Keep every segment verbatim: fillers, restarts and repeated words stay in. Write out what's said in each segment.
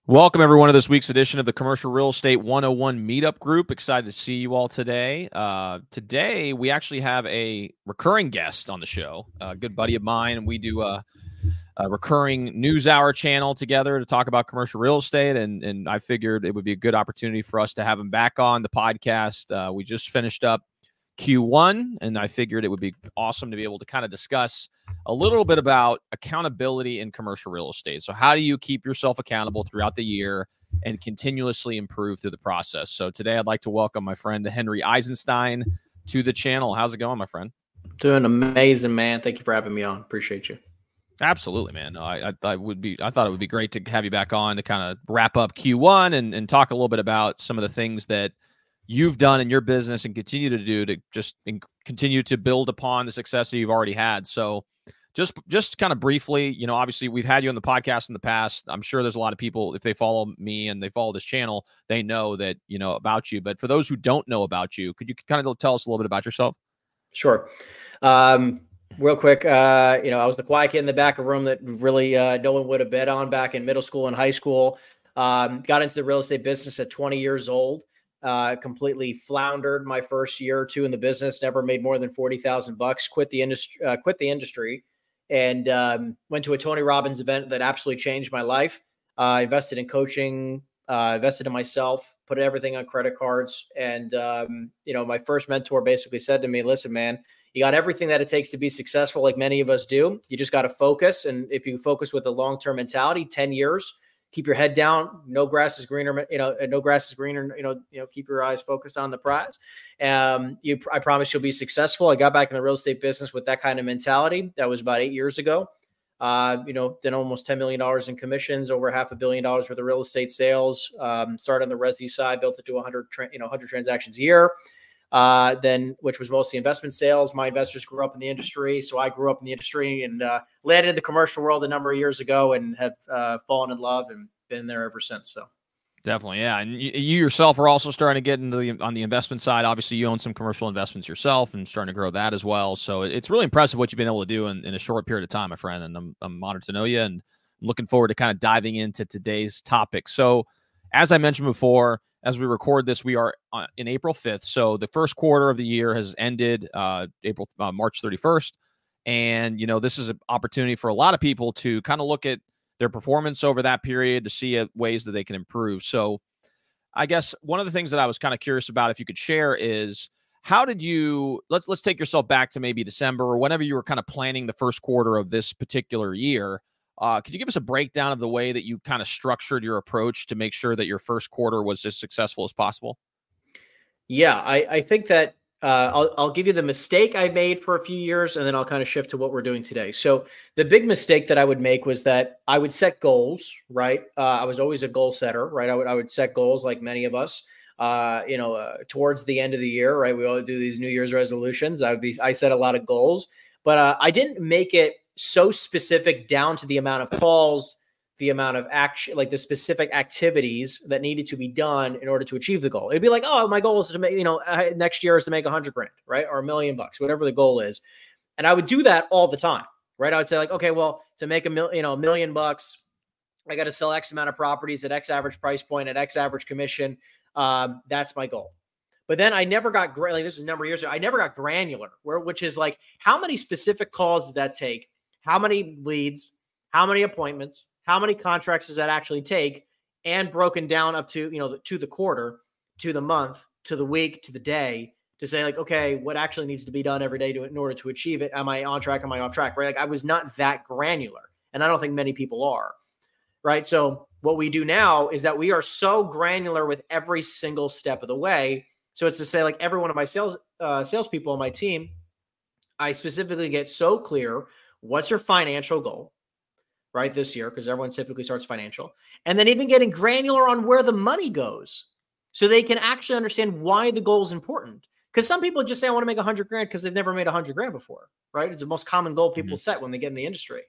Welcome, everyone, to this week's edition of the Commercial Real Estate one oh one Meetup Group. Excited to see you all today. Uh, today, we actually have a recurring guest on the show, a good buddy of mine, and we do a, a recurring news hour channel together to talk about commercial real estate, and, and I figured it would be a good opportunity for us to have him back on the podcast. Uh, we just finished up Q one, and I figured it would be awesome to be able to kind of discuss a little bit about accountability in commercial real estate. So how do you keep yourself accountable throughout the year and continuously improve through the process? So today I'd like to welcome my friend Henry Eisenstein to the channel. How's it going, my friend? Doing amazing, man. Thank you for having me on. Appreciate you. Absolutely, man. No, I, I, I would be. I thought it would be great to have you back on to kind of wrap up Q one and, and talk a little bit about some of the things that you've done in your business and continue to do to just in, continue to build upon the success that you've already had. So just, just kind of briefly, you know, obviously we've had you on the podcast in the past. I'm sure there's a lot of people, if they follow me and they follow this channel, they know that, you know, about you. But for those who don't know about you, could you kind of tell us a little bit about yourself? Sure. Um, real quick, uh, you know, I was the quiet kid in the back of the room that really uh, no one would have bet on back in middle school and high school. Um, got into the real estate business at twenty years old. Uh, completely floundered my first year or two in the business. Never made more than forty thousand bucks. Quit the industry. Uh, quit the industry, and um, went to a Tony Robbins event that absolutely changed my life. I uh, invested in coaching. Uh, invested in myself. Put everything on credit cards. And um, you know, my first mentor basically said to me, "Listen, man, you got everything that it takes to be successful, like many of us do. You just got to focus. And if you focus with a long-term mentality, ten years." Keep your head down. No grass is greener, you know, no grass is greener, you know, you know, keep your eyes focused on the prize. Um, you, I promise you'll be successful. I got back in the real estate business with that kind of mentality. That was about eight years ago. Uh, you know, then almost ten million dollars in commissions, over half a billion dollars worth of real estate sales. Um, started on the resi side, built it to one hundred, tra- you know, one hundred transactions a year. Uh, then, which was mostly investment sales. My investors grew up in the industry. So I grew up in the industry and uh, landed in the commercial world a number of years ago and have uh, fallen in love and been there ever since. So definitely. Yeah. And you, you yourself are also starting to get into the, on the investment side. Obviously you own some commercial investments yourself and starting to grow that as well. So it's really impressive what you've been able to do in, in a short period of time, my friend. And I'm, I'm honored to know you and looking forward to kind of diving into today's topic. So as I mentioned before, as we record this, we are in April fifth. So the first quarter of the year has ended uh, April, uh, March thirty-first. And, you know, this is an opportunity for a lot of people to kind of look at their performance over that period to see uh, ways that they can improve. So I guess one of the things that I was kind of curious about, if you could share, is how did you, let's, let's take yourself back to maybe December or whenever you were kind of planning the first quarter of this particular year. Uh, could you give us a breakdown of the way that you kind of structured your approach to make sure that your first quarter was as successful as possible? Yeah, I, I think that uh, I'll, I'll give you the mistake I made for a few years, and then I'll kind of shift to what we're doing today. So the big mistake that I would make was that I would set goals, right? Uh, I was always a goal setter, right? I would, I would set goals like many of us, uh, you know, uh, towards the end of the year, right? We all do these New Year's resolutions. I would be, I set a lot of goals, but uh, I didn't make it so specific down to the amount of calls, the amount of action, like the specific activities that needed to be done in order to achieve the goal. It'd be like, oh, my goal is to make, you know, next year is to make a hundred grand, right? Or a million bucks, whatever the goal is. And I would do that all the time, right? I would say like, okay, well, to make a million, you know, a million bucks, I got to sell X amount of properties at X average price point at X average commission. Um, that's my goal. But then I never got, like this is a number of years ago, I never got granular, where, which is like, how many specific calls did that take? How many leads, how many appointments, how many contracts does that actually take, and broken down up to, you know, to the quarter, to the month, to the week, to the day, to say like, okay, what actually needs to be done every day to, in order to achieve it? Am I on track? Am I off track? Right? Like I was not that granular, and I don't think many people are, right? So what we do now is that we are so granular with every single step of the way. So it's to say like every one of my sales uh, salespeople on my team, I specifically get so clear. What's your financial goal, right, this year? Because everyone typically starts financial. And then even getting granular on where the money goes so they can actually understand why the goal is important. Because some people just say, I want to make a hundred grand because they've never made a hundred grand before, right? It's the most common goal people mm-hmm. set when they get in the industry.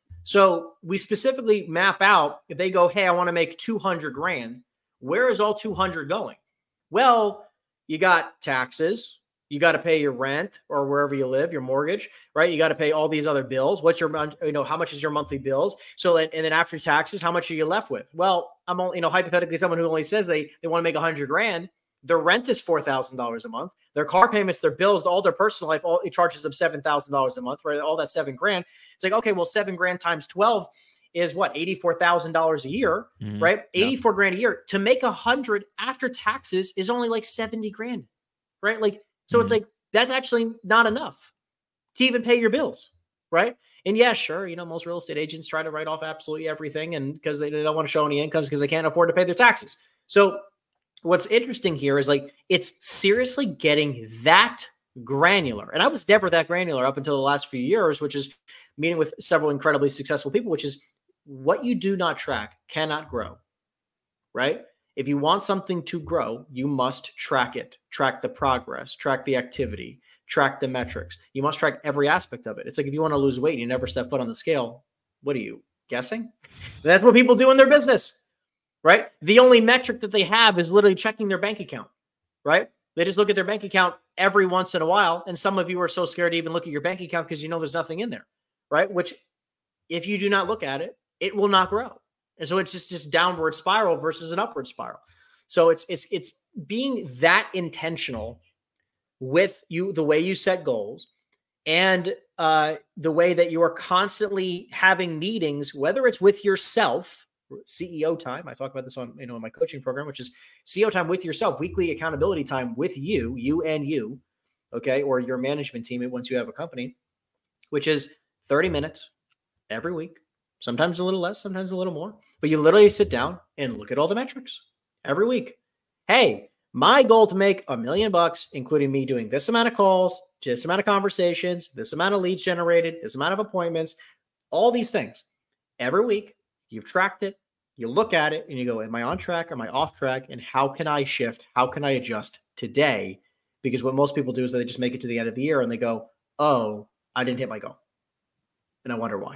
So we specifically map out, if they go, hey, I want to make two hundred grand, where is all two hundred going? Well, you got taxes, You got to pay your rent or wherever you live, your mortgage, right? You got to pay all these other bills. What's your, you know, how much is your monthly bills? So, and then after taxes, how much are you left with? Well, I'm only, you know, hypothetically, someone who only says they, they want to make a hundred grand, their rent is four thousand dollars a month. Their car payments, their bills, all their personal life, all it charges them seven thousand dollars a month, right? All that seven grand. It's like, okay, well, seven grand times twelve is what? eighty-four thousand dollars a year, mm-hmm. right? eighty-four yeah. grand a year. To make a hundred after taxes is only like seventy grand, right? Like, so mm-hmm. it's like, that's actually not enough to even pay your bills, right? And yeah, sure, you know, most real estate agents try to write off absolutely everything, and because they, they don't want to show any incomes because they can't afford to pay their taxes. So what's interesting here is like, it's seriously getting that granular. And I was never that granular up until the last few years, which is meeting with several incredibly successful people, which is what you do not track cannot grow, right? If you want something to grow, you must track it, track the progress, track the activity, track the metrics. You must track every aspect of it. It's like if you want to lose weight and you never step foot on the scale, what are you guessing? That's what people do in their business, right? The only metric that they have is literally checking their bank account, right? They just look at their bank account every once in a while. And some of you are so scared to even look at your bank account because you know there's nothing in there, right? Which if you do not look at it, it will not grow. And so it's just this downward spiral versus an upward spiral. So it's it's it's being that intentional with you, the way you set goals, and uh, the way that you are constantly having meetings, whether it's with yourself, C E O time. I talk about this on you know in my coaching program, which is C E O time with yourself, weekly accountability time with you, you and you, okay, or your management team once you have a company, which is thirty minutes every week. Sometimes a little less, sometimes a little more. But you literally sit down and look at all the metrics every week. Hey, my goal to make a million bucks, including me doing this amount of calls, this amount of conversations, this amount of leads generated, this amount of appointments, all these things. Every week, you've tracked it, you look at it, and you go, am I on track? Am I off track? And how can I shift? How can I adjust today? Because what most people do is they just make it to the end of the year and they go, oh, I didn't hit my goal. And I wonder why.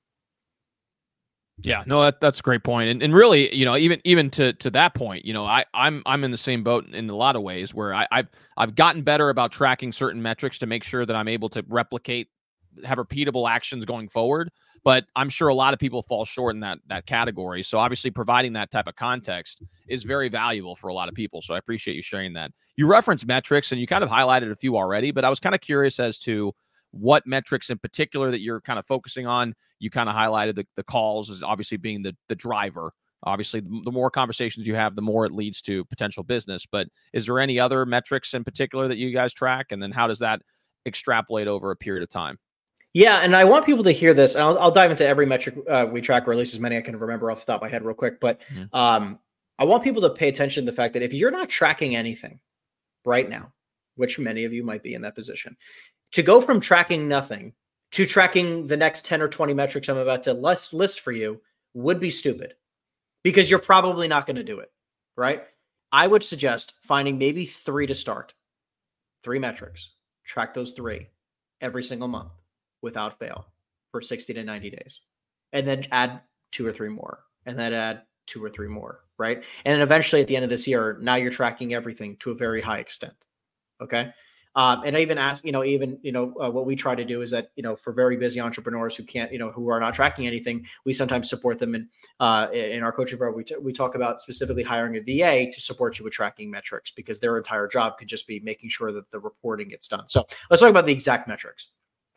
Yeah, no, that, that's a great point. And and really, you know, even even to to that point, you know, I I'm I'm in the same boat in a lot of ways where I, I've I've gotten better about tracking certain metrics to make sure that I'm able to replicate, have repeatable actions going forward. But I'm sure a lot of people fall short in that that category. So obviously, providing that type of context is very valuable for a lot of people. So I appreciate you sharing that. You referenced metrics, and you kind of highlighted a few already. But I was kind of curious as to what metrics in particular that you're kind of focusing on. You kind of highlighted the, the calls as obviously being the, the driver. Obviously, the, the more conversations you have, the more it leads to potential business. But is there any other metrics in particular that you guys track? And then how does that extrapolate over a period of time? Yeah, and I want people to hear this. I'll, I'll dive into every metric uh, we track, or at least as many I can remember off the top of my head real quick. But mm-hmm. um, I want people to pay attention to the fact that if you're not tracking anything right now, which many of you might be in that position, to go from tracking nothing to tracking the next ten or twenty metrics I'm about to list, list for you would be stupid, because you're probably not going to do it, right? I would suggest finding maybe three to start. Three metrics. Track those three every single month without fail for sixty to ninety days. And then add two or three more. And then add two or three more, right? And then eventually at the end of this year, now you're tracking everything to a very high extent, okay? Um, and I even ask, you know, even, you know, uh, what we try to do is that, you know, for very busy entrepreneurs who can't, you know, who are not tracking anything, we sometimes support them in, uh, in our coaching program. We, t- we talk about specifically hiring a V A to support you with tracking metrics, because their entire job could just be making sure that the reporting gets done. So let's talk about the exact metrics.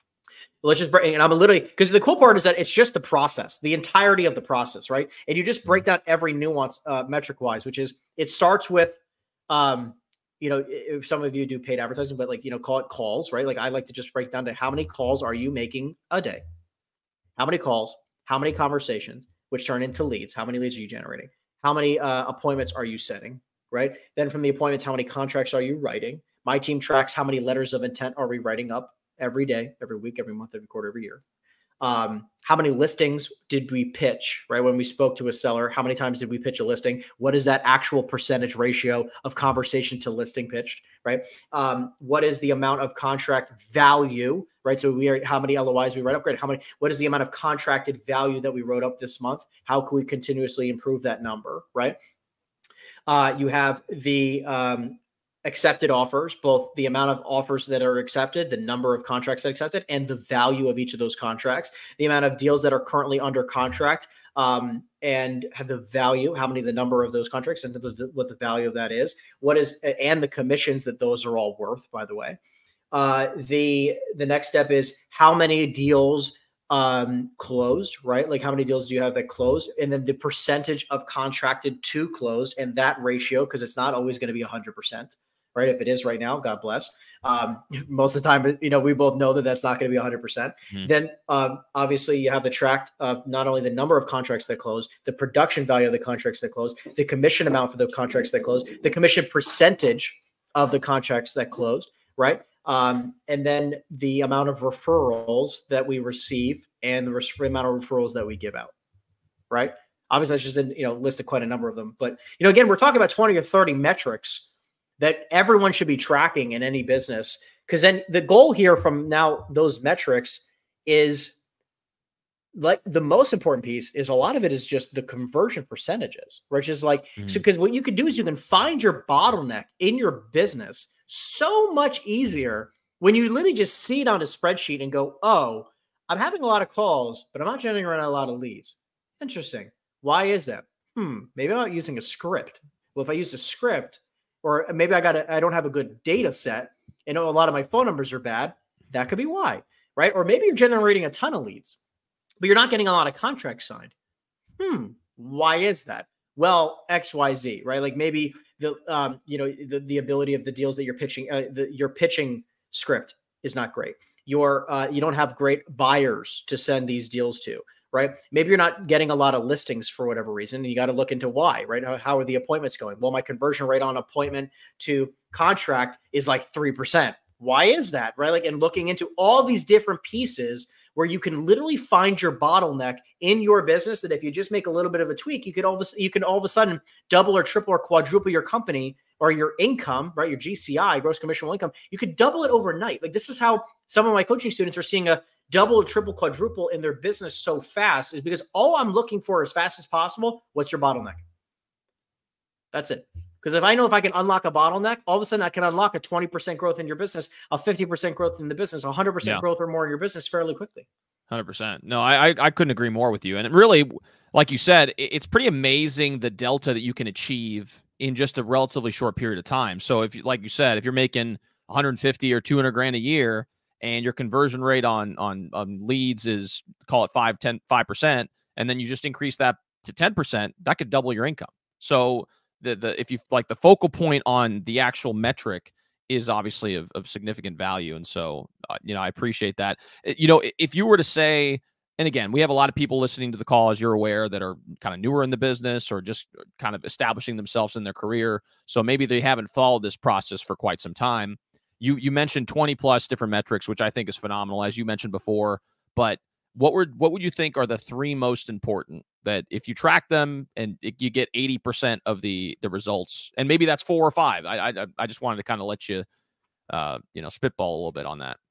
Let's just break, and I'm literally, because the cool part is that it's just the process, the entirety of the process, right? And you just break down every nuance uh, metric wise, which is, it starts with, um, you know, if some of you do paid advertising, but like, you know, call it calls, right? Like I like to just break down to how many calls are you making a day? How many calls, how many conversations, which turn into leads? How many leads are you generating? How many uh, appointments are you setting, right? Then from the appointments, how many contracts are you writing? My team tracks how many letters of intent are we writing up every day, every week, every month, every quarter, every year. Um, how many listings did we pitch, right? When we spoke to a seller, how many times did we pitch a listing? What is that actual percentage ratio of conversation to listing pitched, right? Um, what is the amount of contract value, right? So we are, how many L O Is we write up, great. How many, what is the amount of contracted value that we wrote up this month? How can we continuously improve that number, right? Uh, you have the, um, accepted offers, both the amount of offers that are accepted, the number of contracts that are accepted, and the value of each of those contracts, the amount of deals that are currently under contract, um, and have the value, how many, the number of those contracts, and the, the, what the value of that is, what is, and the commissions that those are all worth, by the way. Uh, the the next step is how many deals um, closed, right? Like how many deals do you have that closed? And then the percentage of contracted to closed, and that ratio, because it's not always going to be one hundred percent. Right? If it is right now, God bless. Um, most of the time, you know, we both know that that's not going to be one hundred percent. Mm-hmm. Then um, obviously you have the tract of not only the number of contracts that close, the production value of the contracts that close, the commission amount for the contracts that close, the commission percentage of the contracts that closed, right? Um, and then the amount of referrals that we receive and the res- amount of referrals that we give out, right? Obviously, I just didn't, you know, listed quite a number of them. But, you know, again, we're talking about twenty or thirty metrics that everyone should be tracking in any business. Because then the goal here from now those metrics is, like, the most important piece is a lot of it is just the conversion percentages, which is like, mm-hmm. so because what you can do is you can find your bottleneck in your business so much easier when you literally just see it on a spreadsheet and go, oh, I'm having a lot of calls, but I'm not generating a lot of leads. Interesting. Why is that? Hmm, maybe I'm not using a script. Well, if I use a script, or maybe I got a, I don't have a good data set and a lot of my phone numbers are bad. That could be why, right? Or maybe you're generating a ton of leads, but you're not getting a lot of contracts signed. Hmm. Why is that? Well, X, Y, Z, right? Like maybe the, um, you know, the, the ability of the deals that you're pitching, uh, the, your pitching script is not great. Your, uh, you don't have great buyers to send these deals to. Right? Maybe you're not getting a lot of listings for whatever reason. And you got to look into why, right? How, how are the appointments going? Well, my conversion rate on appointment to contract is like three percent. Why is that? Right? Like, and looking into all these different pieces where you can literally find your bottleneck in your business, that if you just make a little bit of a tweak, you could all of a, you can all of a sudden double or triple or quadruple your company or your income, right? Your G C I, gross commissionable income. You could double it overnight. Like, this is how some of my coaching students are seeing a double, triple, quadruple in their business so fast, is because all I'm looking for as fast as possible, what's your bottleneck? That's it. Because if I know if I can unlock a bottleneck, all of a sudden I can unlock a twenty percent growth in your business, a fifty percent growth in the business, one hundred percent yeah. growth or more in your business fairly quickly. one hundred percent. No, I, I couldn't agree more with you. And really, like you said, it's pretty amazing the delta that you can achieve in just a relatively short period of time. So if you, like you said, if you're making one hundred fifty or two hundred grand a year, and your conversion rate on, on, on leads is, call it five, ten, five percent, and then you just increase that to ten percent, that could double your income. So the, the, if you like, the focal point on the actual metric is obviously of, of significant value. And so, uh, you know, I appreciate that. You know, if you were to say, and again, we have a lot of people listening to the call, as you're aware, that are kind of newer in the business or just kind of establishing themselves in their career. So maybe they haven't followed this process for quite some time. You you mentioned twenty plus different metrics, which I think is phenomenal, as you mentioned before. But what would what would you think are the three most important that if you track them and it, you get eighty percent of the the results, and maybe that's four or five? I I, I just wanted to kind of let you uh you know spitball a little bit on that.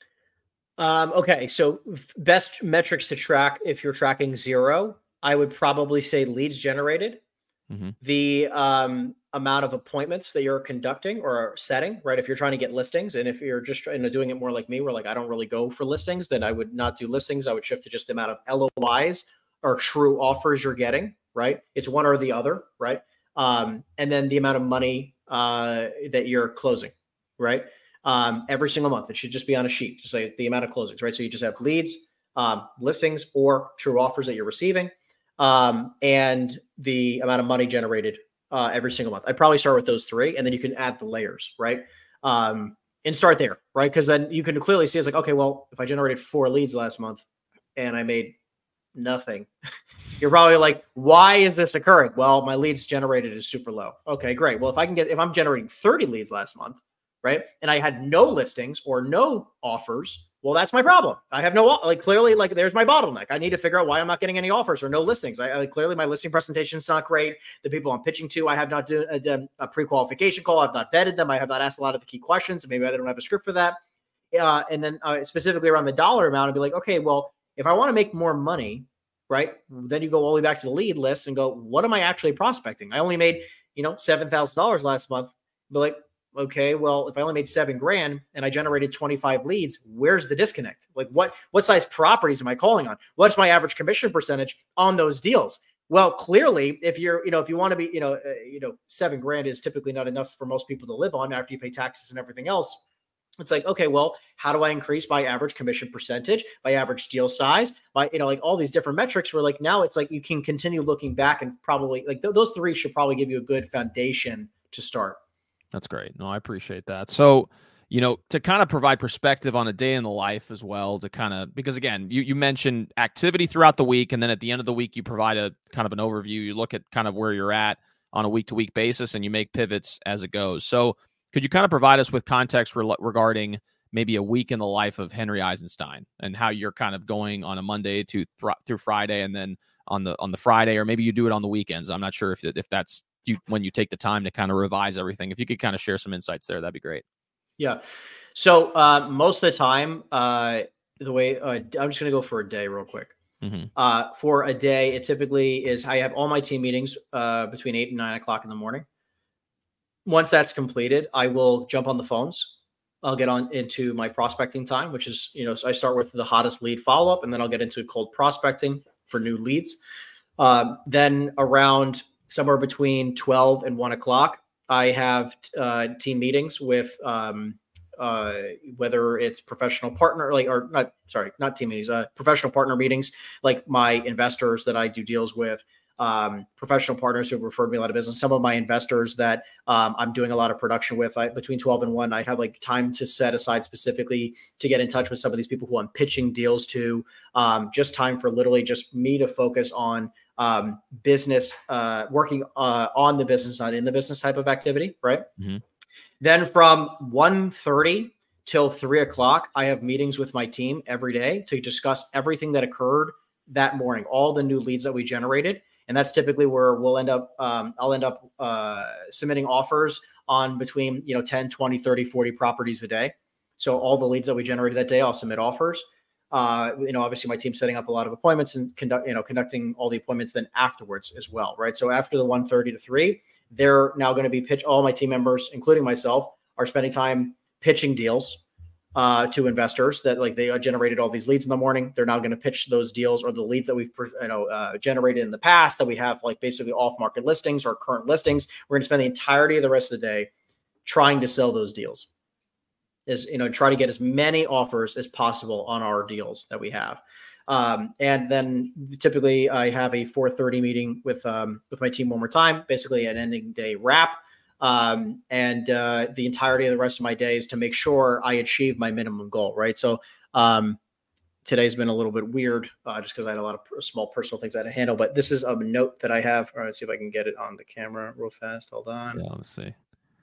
Um, okay, so best metrics to track if you're tracking zero, I would probably say leads generated, mm-hmm. the um. amount of appointments that you're conducting or setting, right? If you're trying to get listings, and if you're just trying to doing it more like me, where like I don't really go for listings, then I would not do listings. I would shift to just the amount of L O Is or true offers you're getting, right? It's one or the other, right? Um, and then the amount of money uh, that you're closing, right? Um, every single month, it should just be on a sheet, just like the amount of closings, right? So you just have leads, um, listings, or true offers that you're receiving, um, and the amount of money generated Uh, every single month. I'd probably start with those three, and then you can add the layers, right? Um, and start there, right? Because then you can clearly see it's like, okay, well, if I generated four leads last month and I made nothing, you're probably like, why is this occurring? Well, my leads generated is super low. Okay, great. Well, if I can get, if I'm generating thirty leads last month, right? And I had no listings or no offers, well, that's my problem. I have no, like, clearly, like, there's my bottleneck. I need to figure out why I'm not getting any offers or no listings. I, I clearly, my listing presentation is not great. The people I'm pitching to, I have not done a, a pre-qualification call. I've not vetted them. I have not asked a lot of the key questions. Maybe I don't have a script for that. Uh, and then uh, specifically around the dollar amount, I'd be like, okay, well, if I want to make more money, right, then you go all the way back to the lead list and go, what am I actually prospecting? I only made, you know, seven thousand dollars last month. But like, okay, well, if I only made seven grand and I generated twenty-five leads, where's the disconnect? Like what, what size properties am I calling on? What's my average commission percentage on those deals? Well, clearly, if you're, you know, if you want to be, you know, uh, you know, seven grand is typically not enough for most people to live on after you pay taxes and everything else. It's like, okay, well, how do I increase my average commission percentage, my average deal size, my, you know, like all these different metrics where like now it's like you can continue looking back and probably like th- those three should probably give you a good foundation to start. That's great. No, I appreciate that. So, you know, to kind of provide perspective on a day in the life as well, to kind of, because again, you, you mentioned activity throughout the week. And then at the end of the week, you provide a kind of an overview. You look at kind of where you're at on a week to week basis and you make pivots as it goes. So could you kind of provide us with context re- regarding maybe a week in the life of Henry Eisenstein and how you're kind of going on a Monday to th- through Friday and then on the, on the Friday, or maybe you do it on the weekends. I'm not sure if, if that's you, when you take the time to kind of revise everything. If you could kind of share some insights there, that'd be great. Yeah. So uh, most of the time, uh, the way uh, I'm just going to go for a day real quick. Mm-hmm. Uh, for a day, it typically is I have all my team meetings uh, between eight and nine o'clock in the morning. Once that's completed, I will jump on the phones. I'll get on into my prospecting time, which is, you know, so I start with the hottest lead follow-up, and then I'll get into cold prospecting for new leads. Uh, then around somewhere between twelve and one o'clock, I have uh, team meetings with um, uh, whether it's professional partner, like, or not, sorry, not team meetings, uh, professional partner meetings, like my investors that I do deals with, um, professional partners who have referred me a lot of business. Some of my investors that um, I'm doing a lot of production with. I, between twelve and one, I have like time to set aside specifically to get in touch with some of these people who I'm pitching deals to. Um, just time for literally just me to focus on um, business, uh, working uh, on the business, not in the business type of activity, right? Mm-hmm. Then from one thirty till three o'clock, I have meetings with my team every day to discuss everything that occurred that morning, all the new leads that we generated. And that's typically where we'll end up, um, I'll end up uh, submitting offers on between, you know, ten, twenty, thirty, forty properties a day. So all the leads that we generated that day, I'll submit offers. Uh, you know, obviously my team's setting up a lot of appointments and conduct, you know, conducting all the appointments then afterwards as well, right? So after the one thirty to three, they're now going to be pitch. All my team members, including myself, are spending time pitching deals uh, to investors that like they generated all these leads in the morning. They're now going to pitch those deals or the leads that we've you know uh, generated in the past that we have like basically off market listings or current listings. We're going to spend the entirety of the rest of the day trying to sell those deals. Is, you know, try to get as many offers as possible on our deals that we have. Um, and then typically I have a four thirty meeting with, um, with my team one more time, basically an ending day wrap. Um, and uh, the entirety of the rest of my day is to make sure I achieve my minimum goal, right? So um, today's been a little bit weird uh, just because I had a lot of small personal things I had to handle, but this is a note that I have. All right, let's see if I can get it on the camera real fast. Hold on. Yeah, let's see.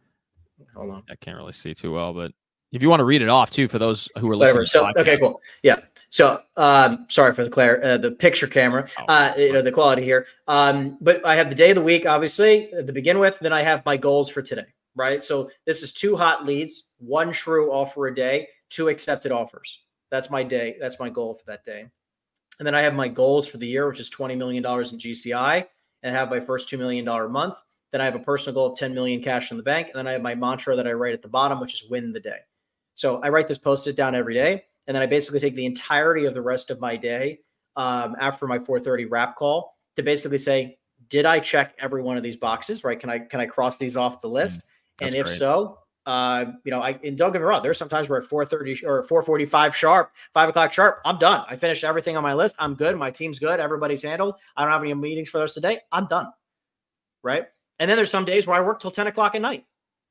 Hold on. I can't really see too well, but if you want to read it off too, for those who are listening. Whatever. So, okay, cool. Yeah. So, um, sorry for the clar- uh, the picture camera, oh, uh, you know, the quality here. Um, but I have the day of the week, obviously, to begin with. Then I have my goals for today, right? So this is two hot leads, one true offer a day, two accepted offers. That's my day. That's my goal for that day. And then I have my goals for the year, which is twenty million dollars in G C I, and I have my first two million dollars a month. Then I have a personal goal of ten million dollars cash in the bank. And then I have my mantra that I write at the bottom, which is win the day. So I write this post-it down every day, and then I basically take the entirety of the rest of my day um, after my four thirty wrap call to basically say, did I check every one of these boxes, right? Can I can I cross these off the list? Mm, and if great. so, uh, you know, I and don't get me wrong, there's sometimes we're at four thirty or four forty-five sharp, five o'clock sharp. I'm done. I finished everything on my list. I'm good. My team's good. Everybody's handled. I don't have any meetings for the rest of the day. I'm done, right? And then there's some days where I work till ten o'clock at night.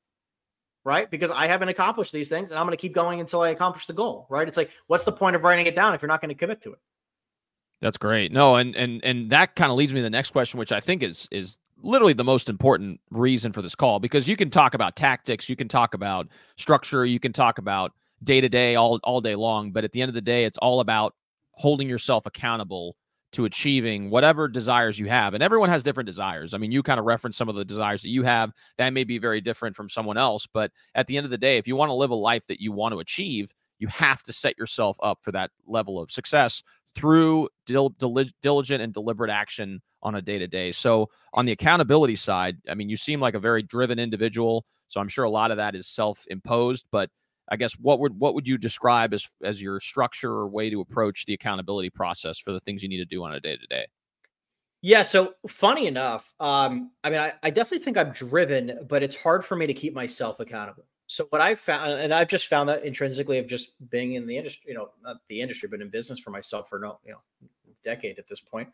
Right? Because I haven't accomplished these things and I'm going to keep going until I accomplish the goal, right? It's like, what's the point of writing it down if you're not going to commit to it? That's great. No, and and and that kind of leads me to the next question, which I think is is literally the most important reason for this call, because you can talk about tactics, you can talk about structure, you can talk about day-to-day all, all day long, but at the end of the day, it's all about holding yourself accountable to achieving whatever desires you have. And everyone has different desires. I mean, you kind of referenced some of the desires that you have. That may be very different from someone else. But at the end of the day, if you want to live a life that you want to achieve, you have to set yourself up for that level of success through dil- dil- diligent and deliberate action on a day-to-day. So on the accountability side, I mean, you seem like a very driven individual. So I'm sure a lot of that is self-imposed, but I guess what would what would you describe as as your structure or way to approach the accountability process for the things you need to do on a day-to-day? Yeah. So funny enough, um, I mean, I, I definitely think I'm driven, but it's hard for me to keep myself accountable. So what I've found, and I've just found that intrinsically of just being in the industry, you know, not the industry, but in business for myself for no, you know, decade at this point,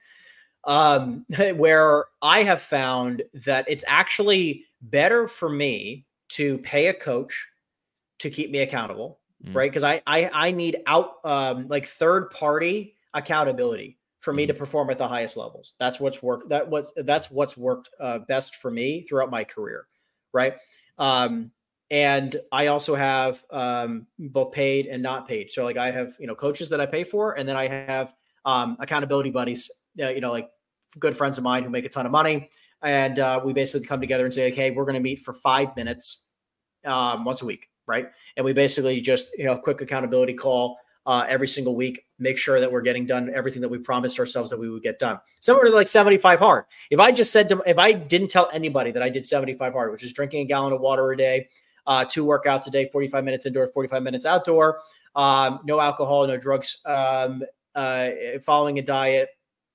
um, where I have found that it's actually better for me to pay a coach to keep me accountable, mm. right? Because I, I I need out um, like third party accountability for me mm. to perform at the highest levels. That's what's worked. That what's that's what's worked uh, best for me throughout my career, right? Um, and I also have um, both paid and not paid. So like I have you know coaches that I pay for, and then I have um, accountability buddies. Uh, you know, like good friends of mine who make a ton of money, and uh, we basically come together and say, okay, we're going to meet for five minutes um, once a week. Right. And we basically just, you know, quick accountability call uh, every single week, make sure that we're getting done everything that we promised ourselves that we would get done. Similar to like seventy-five hard. If I just said, to, if I didn't tell anybody that I did seventy-five hard, which is drinking a gallon of water a day, uh, two workouts a day, forty-five minutes indoor, forty-five minutes outdoor, um, no alcohol, no drugs, um, uh, following a diet,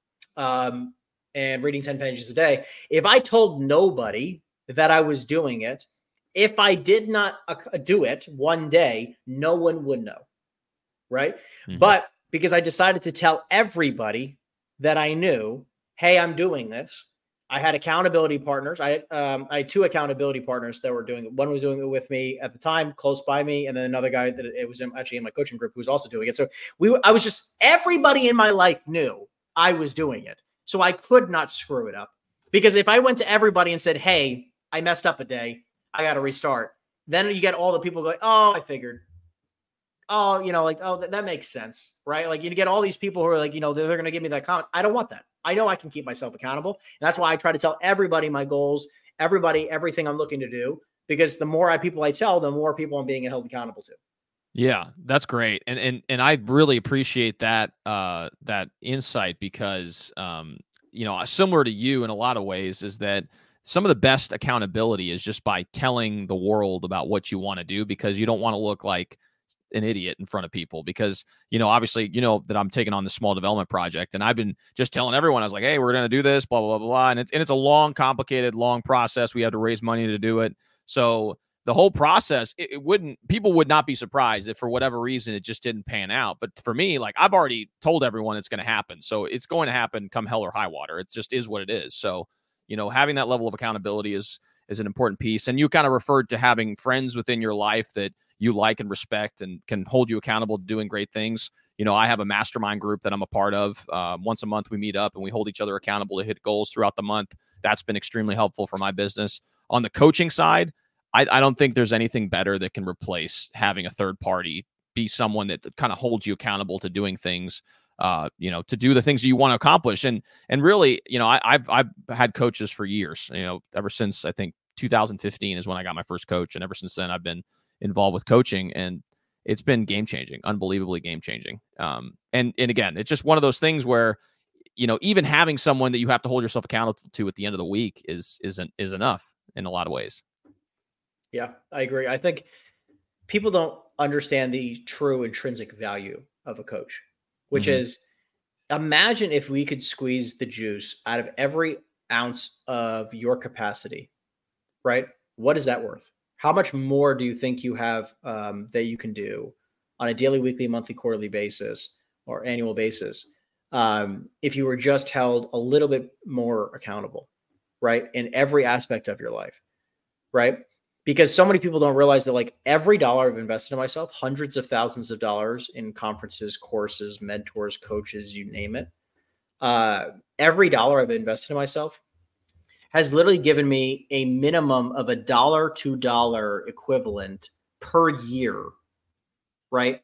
um, and reading ten pages a day. If I told nobody that I was doing it, if I did not uh, do it one day, no one would know, right? Mm-hmm. But because I decided to tell everybody that I knew, hey, I'm doing this. I had accountability partners. I, um, I had two accountability partners that were doing it. One was doing it with me at the time, close by me, and then another guy that it was in, actually in my coaching group who was also doing it. So we, I was just, everybody in my life knew I was doing it. So I could not screw it up. Because if I went to everybody and said, hey, I messed up a day, I got to restart. Then you get all the people going, oh, I figured. Oh, you know, like, oh, that, that makes sense, right? Like you get all these people who are like, you know, they're, they're going to give me that comment. I don't want that. I know I can keep myself accountable. And that's why I try to tell everybody my goals, everybody, everything I'm looking to do, because the more I people I tell, the more people I'm being held accountable to. Yeah, that's great. And, and, and I really appreciate that, uh, that insight because, um, you know, similar to you in a lot of ways is that some of the best accountability is just by telling the world about what you want to do, because you don't want to look like an idiot in front of people. Because, you know, obviously, you know, that I'm taking on this small development project, and I've been just telling everyone, I was like, hey, we're going to do this, blah, blah, blah, blah. And it's, and it's a long, complicated, long process. We had to raise money to do it. So the whole process, it, it wouldn't, people would not be surprised if for whatever reason it just didn't pan out. But for me, like I've already told everyone it's going to happen. So it's going to happen come hell or high water. It just is what it is. So, you know, having that level of accountability is is an important piece. And you kind of referred to having friends within your life that you like and respect and can hold you accountable to doing great things. You know, I have a mastermind group that I'm a part of. Uh, once a month, we meet up and we hold each other accountable to hit goals throughout the month. That's been extremely helpful for my business. On the coaching side, I, I don't think there's anything better that can replace having a third party be someone that, that kind of holds you accountable to doing things. Uh, you know, to do the things you want to accomplish. And, and really, you know, I, I've, I've had coaches for years, you know, ever since I think two thousand fifteen is when I got my first coach. And ever since then I've been involved with coaching, and it's been game changing, unbelievably game changing. Um, and, and again, it's just one of those things where, you know, even having someone that you have to hold yourself accountable to at the end of the week is, isn't, is enough in a lot of ways. Yeah, I agree. I think people don't understand the true intrinsic value of a coach, which mm-hmm. is, imagine if we could squeeze the juice out of every ounce of your capacity, right? What is that worth? How much more do you think you have um, that you can do on a daily, weekly, monthly, quarterly basis or annual basis um, if you were just held a little bit more accountable, right? In every aspect of your life, right? Because so many people don't realize that like every dollar I've invested in myself, hundreds of thousands of dollars in conferences, courses, mentors, coaches, you name it. Uh, every dollar I've invested in myself has literally given me a minimum of a dollar to dollar equivalent per year, right?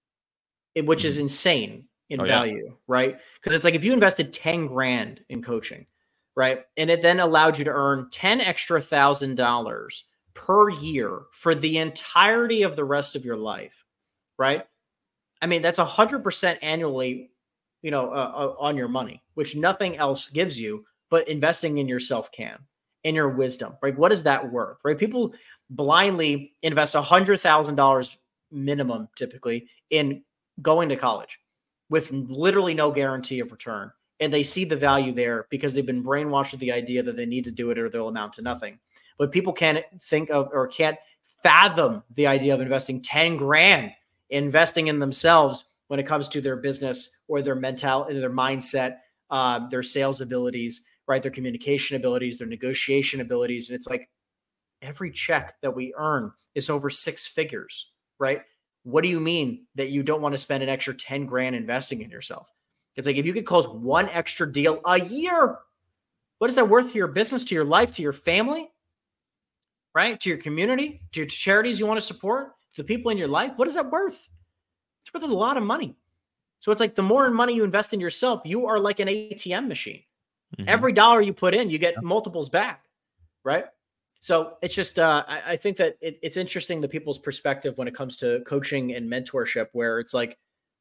It, which is insane in oh, value, yeah. right? Because it's like if you invested ten grand in coaching, right? And it then allowed you to earn ten extra thousand dollars per year for the entirety of the rest of your life, right? I mean, that's one hundred percent annually you know, uh, uh, on your money, which nothing else gives you, but investing in yourself can, in your wisdom, right? What is that worth, right? People blindly invest a hundred thousand dollars minimum typically in going to college with literally no guarantee of return. And they see the value there because they've been brainwashed with the idea that they need to do it or they'll amount to nothing. But people can't think of or can't fathom the idea of investing ten grand, investing in themselves when it comes to their business or their mental, their mindset, uh, their sales abilities, right? Their communication abilities, their negotiation abilities. And it's like every check that we earn is over six figures, right? What do you mean that you don't want to spend an extra ten grand investing in yourself? It's like, if you could close one extra deal a year, what is that worth to your business, to your life, to your family, right? To your community, to your charities you want to support, to the people in your life? What is that worth? It's worth a lot of money. So it's like the more money you invest in yourself, you are like an A T M machine. Mm-hmm. Every dollar you put in, you get multiples back, right? So it's just, uh, I, I think that it, it's interesting the people's perspective when it comes to coaching and mentorship, where it's like,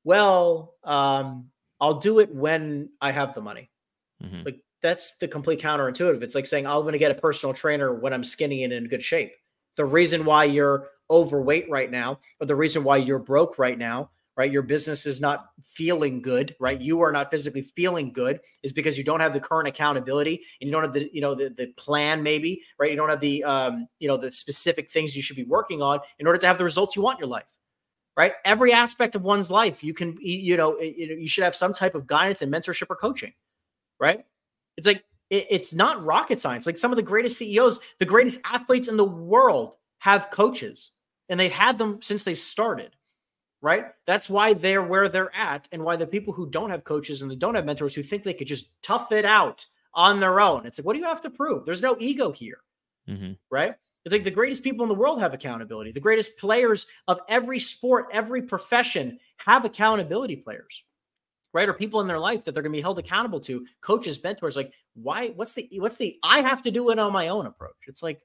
well, um, I'll do it when I have the money. Mm-hmm. Like that's the complete counterintuitive. It's like saying, I'm going to get a personal trainer when I'm skinny and in good shape. The reason why you're overweight right now, or the reason why you're broke right now, right? Your business is not feeling good, right? You are not physically feeling good is because you don't have the current accountability and you don't have the, you know, the, the plan maybe, right? You don't have the, um, you know, the specific things you should be working on in order to have the results you want in your life, right? Every aspect of one's life, you can, you know, you should have some type of guidance and mentorship or coaching, right? It's like, it, it's not rocket science. Like some of the greatest C E Os, the greatest athletes in the world have coaches, and they've had them since they started. Right? That's why they're where they're at, and why the people who don't have coaches and they don't have mentors who think they could just tough it out on their own. It's like, what do you have to prove? There's no ego here. Mm-hmm. Right? It's like the greatest people in the world have accountability. The greatest players of every sport, every profession have accountability players, right? Or people in their life that they're going to be held accountable to, coaches, mentors. Like, why, what's the, what's the, I have to do it on my own approach. It's like,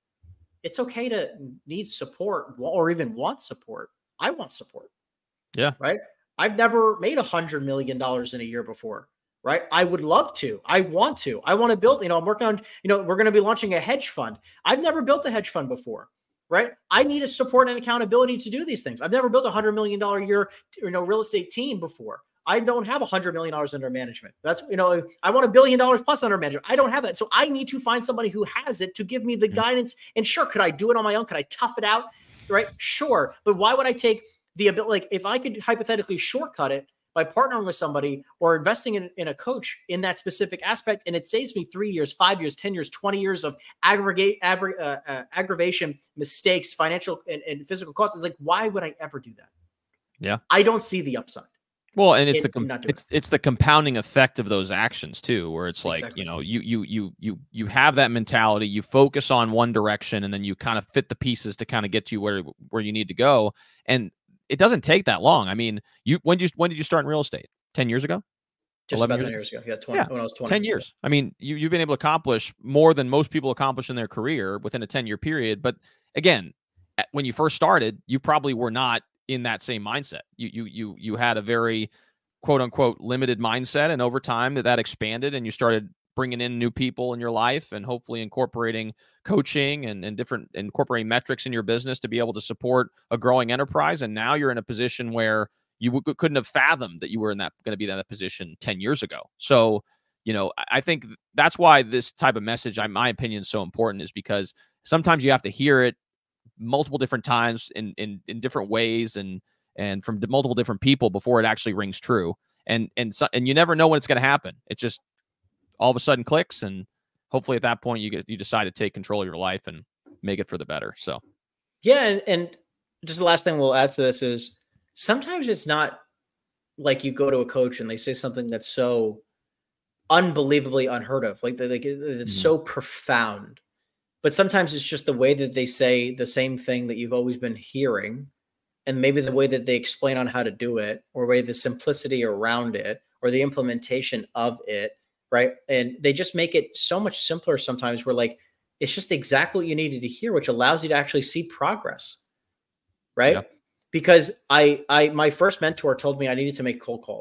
it's okay to need support or even want support. I want support. Yeah. Right. I've never made a hundred million dollars in a year before. Right. I would love to. I want to. I want to build, you know, I'm working on, you know, we're going to be launching a hedge fund. I've never built a hedge fund before. Right. I need a support and accountability to do these things. I've never built a hundred million dollar a year, you know, real estate team before. I don't have a hundred million dollars under management. That's, you know, I want a billion dollars plus under management. I don't have that. So I need to find somebody who has it to give me the mm-hmm. guidance. And sure, could I do it on my own? Could I tough it out? Right? Sure. But why would I take the ability, like if I could hypothetically shortcut it by partnering with somebody or investing in, in a coach in that specific aspect, and it saves me three years, five years, ten years, twenty years of aggregate, aggra- uh, uh, aggravation, mistakes, financial and, and physical costs. It's like, why would I ever do that? Yeah. I don't see the upside. Well, and it's it, the com- it's it. it's the compounding effect of those actions too, where it's like, exactly. you know, you you you you you have that mentality, you focus on one direction, and then you kind of fit the pieces to kind of get you where where you need to go. And it doesn't take that long. I mean, you when did you when did you start in real estate? Ten years ago? Just about ten years ago. Yeah, twenty. Yeah, when I was twenty. Ten years. I mean, you you've been able to accomplish more than most people accomplish in their career within a ten year period. But again, when you first started, you probably were not in that same mindset. You you you you had a very quote unquote limited mindset, and over time that that expanded, and you started bringing in new people in your life, and hopefully incorporating coaching and, and different incorporating metrics in your business to be able to support a growing enterprise. And now you're in a position where you w- couldn't have fathomed that you were in that going to be in that position ten years ago. So, you know, I think that's why this type of message, in my opinion, is so important, is because sometimes you have to hear it multiple different times in in, in different ways and and from multiple different people before it actually rings true. And and so, and you never know when it's going to happen. It just all of a sudden clicks, and hopefully at that point you get you decide to take control of your life and make it for the better. So yeah, and, and just the last thing we'll add to this is sometimes it's not like you go to a coach and they say something that's so unbelievably unheard of, like, like it's mm-hmm. so profound. But sometimes it's just the way that they say the same thing that you've always been hearing, and maybe the way that they explain on how to do it, or way the simplicity around it, or the implementation of it, right? And they just make it so much simpler sometimes, where like, it's just exactly what you needed to hear, which allows you to actually see progress, right? Yeah. Because I, I, my first mentor told me I needed to make cold calls.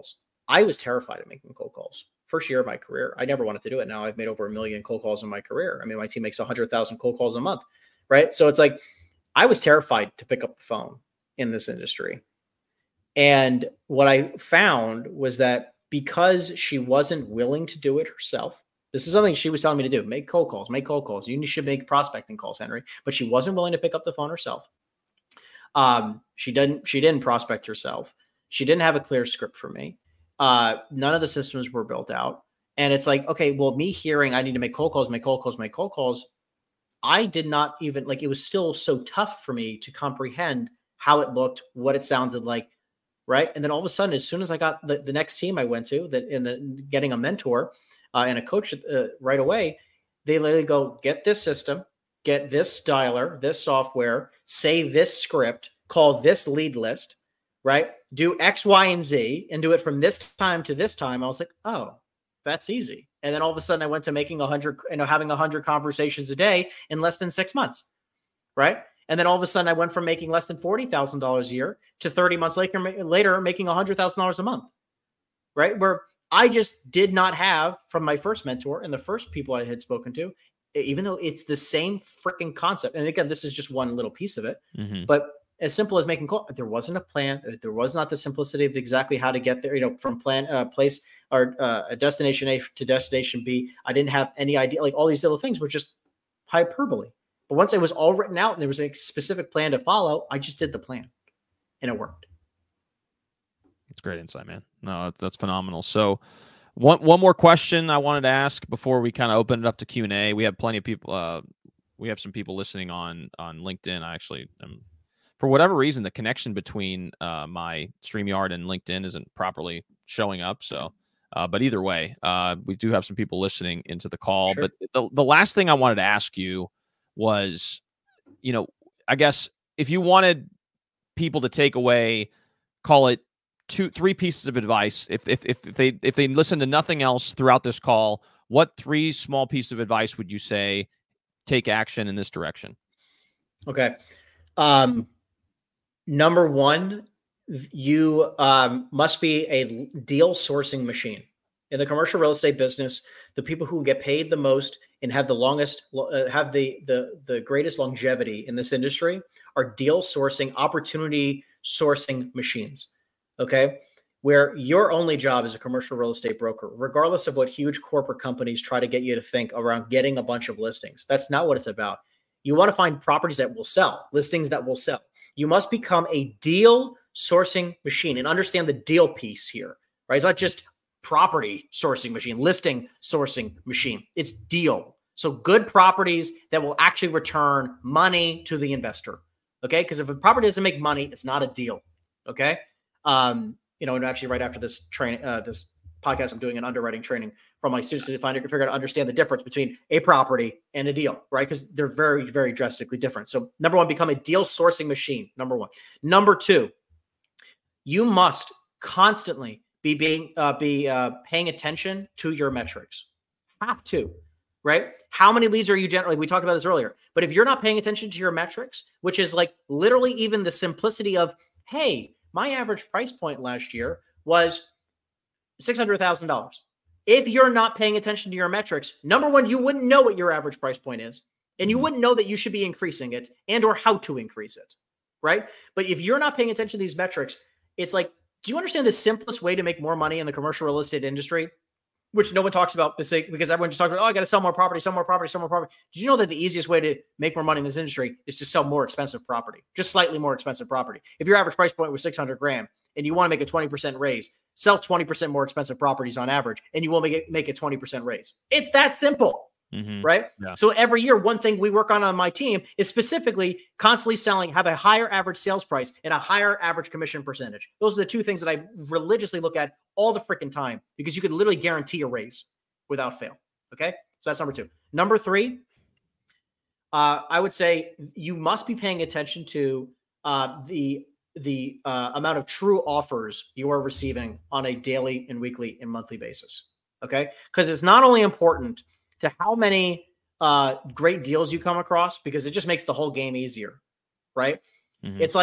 I was terrified of making cold calls. First year of my career, I never wanted to do it. Now I've made over a million cold calls in my career. I mean, my team makes one hundred thousand cold calls a month, right? So it's like, I was terrified to pick up the phone in this industry. And what I found was that because she wasn't willing to do it herself, this is something she was telling me to do, make cold calls, make cold calls. You should make prospecting calls, Henry. But she wasn't willing to pick up the phone herself. Um, she didn't, she didn't prospect herself. She didn't have a clear script for me. Uh, none of the systems were built out. And it's like, okay, well, me hearing I need to make cold calls, make cold calls, make cold calls. I did not even like, it was still so tough for me to comprehend how it looked, what it sounded like. Right. And then all of a sudden, as soon as I got the, the next team I went to that in the getting a mentor uh, and a coach uh, right away, they literally go, get this system, get this dialer, this software, say this script, call this lead list, right? Do X, Y, and Z and do it from this time to this time. I was like, oh, that's easy. And then all of a sudden I went to making a hundred, you know, having a hundred conversations a day in less than six months. Right. And then all of a sudden I went from making less than forty thousand dollars a year to thirty months later, later making one hundred thousand dollars a month. Right. Where I just did not have from my first mentor and the first people I had spoken to, even though it's the same freaking concept. And again, this is just one little piece of it, mm-hmm. but as simple as making call, there wasn't a plan. There was not the simplicity of exactly how to get there, you know, from plan, uh, place or uh, a destination A to destination B. I didn't have any idea. Like all these little things were just hyperbole. But once it was all written out and there was a specific plan to follow, I just did the plan and it worked. That's great insight, man. No, that's phenomenal. So one, one more question I wanted to ask before we kind of open it up to Q and A. We have plenty of people. Uh, we have some people listening on, on LinkedIn. I actually am, for whatever reason, the connection between uh, my StreamYard and LinkedIn isn't properly showing up. So, uh, but either way, uh, we do have some people listening into the call. Sure. But the, the last thing I wanted to ask you was, you know, I guess if you wanted people to take away, call it two, three pieces of advice. If if if, if they if they listen to nothing else throughout this call, what three small pieces of advice would you say take action in this direction? Okay. Um, Number one, you um, must be a deal sourcing machine. In the commercial real estate business, the people who get paid the most and have the longest, uh, have the, the, the greatest longevity in this industry are deal sourcing, opportunity sourcing machines. Okay. Where your only job as a commercial real estate broker, regardless of what huge corporate companies try to get you to think around getting a bunch of listings, that's not what it's about. You want to find properties that will sell, listings that will sell. You must become a deal sourcing machine and understand the deal piece here, right? It's not just property sourcing machine, listing sourcing machine. It's deal. So good properties that will actually return money to the investor. Okay. Because if a property doesn't make money, it's not a deal. Okay. Um, you know, and actually right after this training, uh, this podcast, I'm doing an underwriting training from my students to find, figure out, understand the difference between a property and a deal, right? Because they're very, very drastically different. So number one, become a deal sourcing machine. Number one. Number two, you must constantly be being, uh, be uh, paying attention to your metrics. Have to, right? How many leads are you generating? We talked about this earlier, but if you're not paying attention to your metrics, which is like literally even the simplicity of, hey, my average price point last year was six hundred thousand dollars. If you're not paying attention to your metrics, number one, you wouldn't know what your average price point is, and you wouldn't know that you should be increasing it and or how to increase it, right? But if you're not paying attention to these metrics, it's like, do you understand the simplest way to make more money in the commercial real estate industry, which no one talks about because everyone just talks about, oh, I got to sell more property, sell more property, sell more property. Did you know that the easiest way to make more money in this industry is to sell more expensive property, just slightly more expensive property? If your average price point was six hundred grand and you want to make a twenty percent raise, sell twenty percent more expensive properties on average, and you will make it make a twenty percent raise. It's that simple, mm-hmm. right? Yeah. So every year, one thing we work on on my team is specifically constantly selling, have a higher average sales price and a higher average commission percentage. Those are the two things that I religiously look at all the freaking time because you could literally guarantee a raise without fail. Okay. So that's number two. Number three, uh, I would say you must be paying attention to uh, the the uh, amount of true offers you are receiving on a daily and weekly and monthly basis. Okay. Because it's not only important to how many uh, great deals you come across, because it just makes the whole game easier. Right. Mm-hmm. It's like,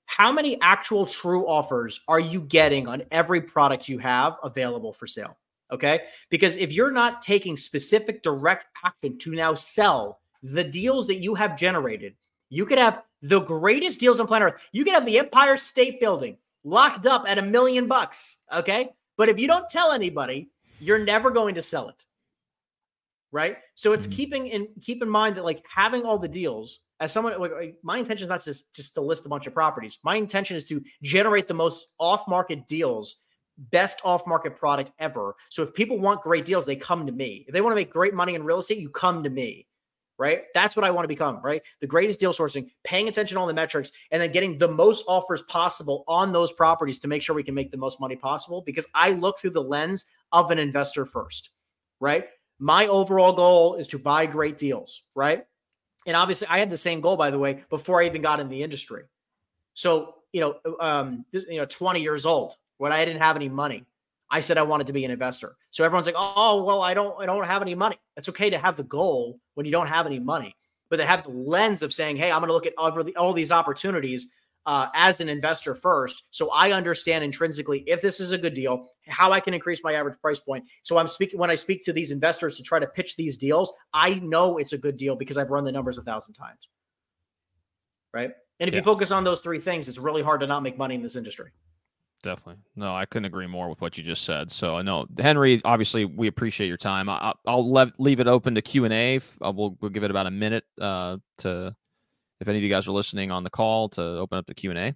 how many actual true offers are you getting on every product you have available for sale? Okay. Because if you're not taking specific direct action to now sell the deals that you have generated, you could have the greatest deals on planet Earth. You could have the Empire State Building locked up at a million bucks. Okay. But if you don't tell anybody, you're never going to sell it. Right. So it's mm-hmm. keeping in, keep in mind that like having all the deals as someone, like, my intention is not just, just to list a bunch of properties. My intention is to generate the most off-market deals, best off-market product ever. So if people want great deals, they come to me. If they want to make great money in real estate, you come to me, right? That's what I want to become, right? The greatest deal sourcing, paying attention to all the metrics, and then getting the most offers possible on those properties to make sure we can make the most money possible, because I look through the lens of an investor first, right? My overall goal is to buy great deals, right? And obviously I had the same goal, by the way, before I even got in the industry. So, you know, um, you know, twenty years old, when I didn't have any money, I said I wanted to be an investor. So everyone's like, oh, well, I don't, I don't have any money. It's okay to have the goal when you don't have any money, but they have the lens of saying, hey, I'm going to look at all, all these opportunities uh, as an investor first. So I understand intrinsically if this is a good deal, how I can increase my average price point. So I'm speaking, when I speak to these investors to try to pitch these deals, I know it's a good deal because I've run the numbers a thousand times. Right. And if yeah. you focus on those three things, it's really hard to not make money in this industry. Definitely. No, I couldn't agree more with what you just said. So I know, Henry, obviously we appreciate your time. I, I'll leave, leave it open to Q and A. We'll, we'll give it about a minute uh, to, if any of you guys are listening on the call, to open up the Q and A.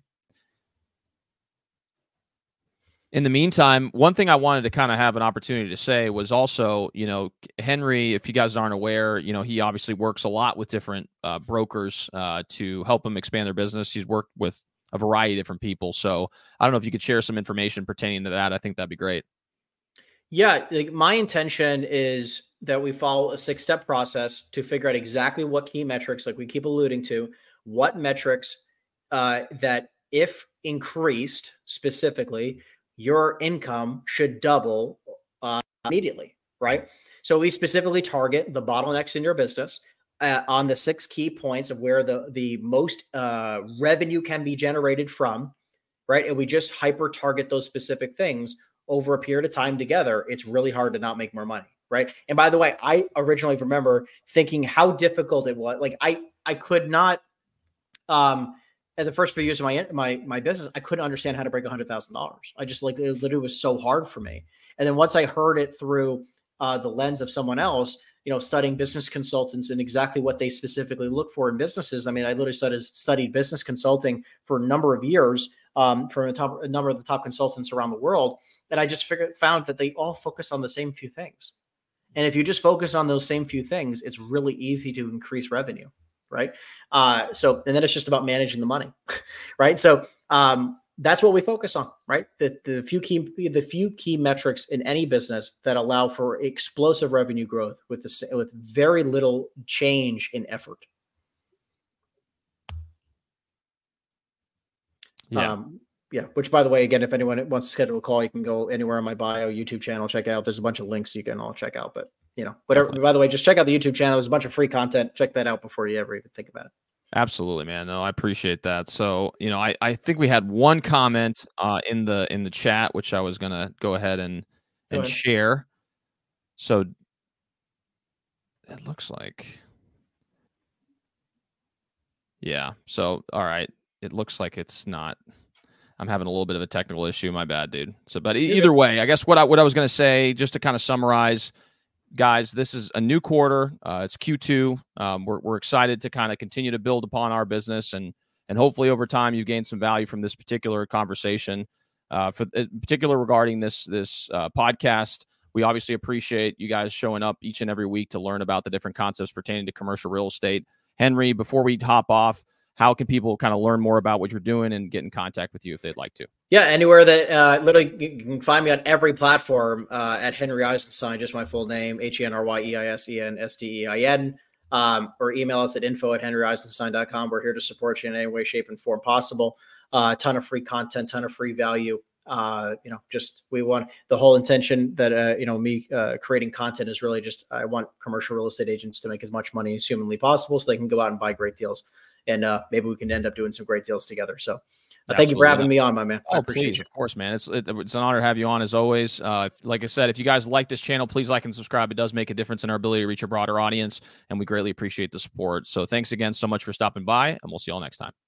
In the meantime, one thing I wanted to kind of have an opportunity to say was also, you know, Henry, if you guys aren't aware, you know, he obviously works a lot with different uh, brokers uh, to help them expand their business. He's worked with a variety of different people. So I don't know if you could share some information pertaining to that. I think that'd be great. Yeah. Like my intention is that we follow a six-step process to figure out exactly what key metrics, like we keep alluding to, what metrics uh, that if increased specifically, your income should double uh, immediately, right? So we specifically target the bottlenecks in your business uh, on the six key points of where the, the most uh, revenue can be generated from, right? And we just hyper target those specific things over a period of time together. It's really hard to not make more money, right? And by the way, I originally remember thinking how difficult it was. Like I, I could not, um, at the first few years of my my my business, I couldn't understand how to break a hundred thousand dollars. I just like it literally was so hard for me. And then once I heard it through uh, the lens of someone else, you know, studying business consultants and exactly what they specifically look for in businesses. I mean, I literally studied studied business consulting for a number of years um, from a, top, a number of the top consultants around the world, and I just figured found that they all focus on the same few things. And if you just focus on those same few things, it's really easy to increase revenue. Right. Uh, so, and then it's just about managing the money. Right. So, um, that's what we focus on, right? The, the few key, the few key metrics in any business that allow for explosive revenue growth with the, with very little change in effort. Yeah. Um, yeah. Which, by the way, again, if anyone wants to schedule a call, you can go anywhere on my bio YouTube channel, check it out. There's a bunch of links you can all check out, but you know, whatever. Definitely. By the way, just check out the YouTube channel. There's a bunch of free content. Check that out before you ever even think about it. Absolutely, man. No, I appreciate that. So, you know, I, I think we had one comment uh, in the in the chat, which I was gonna go ahead and and ahead. share. So it looks like, yeah. So all right, it looks like it's not. I'm having a little bit of a technical issue. My bad, dude. So, but e- either way, I guess what I what I was gonna say, just to kind of summarize. Guys, this is a new quarter. Uh, it's Q two. Um, we're we're excited to kind of continue to build upon our business, and and hopefully over time you gain some value from this particular conversation. Uh, for in particular regarding this this uh, podcast, we obviously appreciate you guys showing up each and every week to learn about the different concepts pertaining to commercial real estate. Henry, before we hop off, how can people kind of learn more about what you're doing and get in contact with you if they'd like to? Yeah, anywhere that uh, literally you can find me on every platform uh, at Henry Eisenstein, just my full name, H E N R Y E I S E N S T E I N, um, or email us at info at henry eisenstein dot com. We're here to support you in any way, shape, and form possible. A uh, ton of free content, ton of free value. Uh, you know, just we want the whole intention that, uh, you know, me uh, creating content is really just I want commercial real estate agents to make as much money as humanly possible so they can go out and buy great deals. And uh, maybe we can end up doing some great deals together. So Uh, thank you for Absolutely. having me on, my man. I Oh, appreciate please. you. Of course, man. It's it, it's an honor to have you on as always. Uh, like I said, if you guys like this channel, please like and subscribe. It does make a difference in our ability to reach a broader audience, and we greatly appreciate the support. So thanks again so much for stopping by, and we'll see you all next time.